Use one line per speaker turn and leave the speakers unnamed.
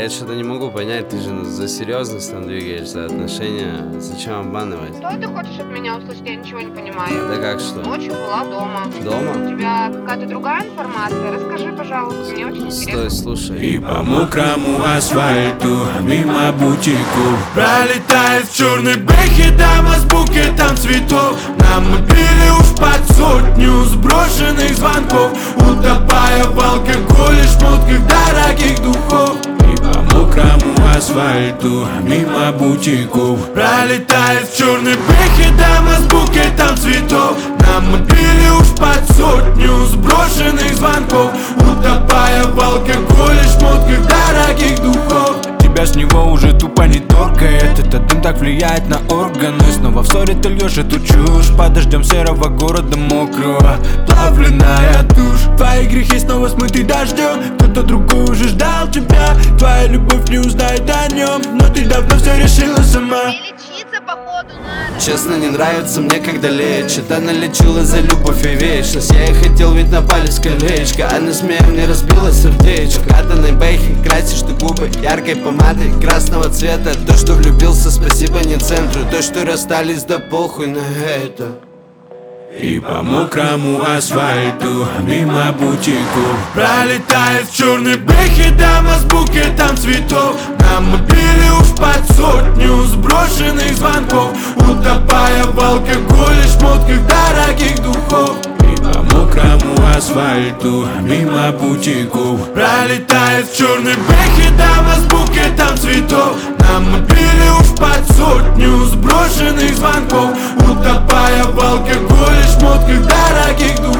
Я что-то не могу понять, ты же за серьезность там двигаешься, отношения. Зачем обманывать?
Что ты хочешь от меня услышать? Я ничего не понимаю.
Да как что?
Ночью была дома.
Дома?
У тебя какая-то другая информация? Расскажи, пожалуйста, мне очень
Стой,
интересно.
слушай.
И по мокрому асфальту, мимо бутиков, пролетает в черной бэхе дама с букетом цветов. На мобиле уж под сотню сброшенных звонков, утопая в алкоголе, шмотках дорогих духов. И по мокрому асфальту, мимо бутиков, пролетает в черной бэхе дама с букетом цветов. На мобиле уж под сотню сброшенных звонков, утопая в алкоголе, шмотках дорогих духов. Тебя с него уже тупо не торкает, этот дым так влияет на органы. Снова в ссоре ты льешь эту чушь под дождем серого города мокрого, плавленная тушь. Твои грехи снова смыты дождем, кто-то другой уже ждал тебя. Твоя любовь не узнает о нем, но ты давно все решила сама.
Лечиться походу надо.
Честно, не нравится мне, когда лечит. Она лечила за любовь и вечность. Я ей хотел, ведь на палец колечко. Она смеем мне разбила сердечко. Катаной бэхи, красишь ты губы яркой помадой красного цвета. То, что влюбился, спасибо не центру. То, что расстались, да похуй на это.
И по мокрому асфальту, мимо бутиков, пролетает в черной бэхе дама с букетом цветов. На мобиле уж под сотню сброшенных звонков, утопая в алкоголе, шмотках дорогих духов. И по мокрому асфальту, мимо бутиков, пролетает в черной бэхе дама с букетом цветов. На мобиле уж под сотню сброшенных звонков, утопая в алкоголе, шмотках дорогих духов.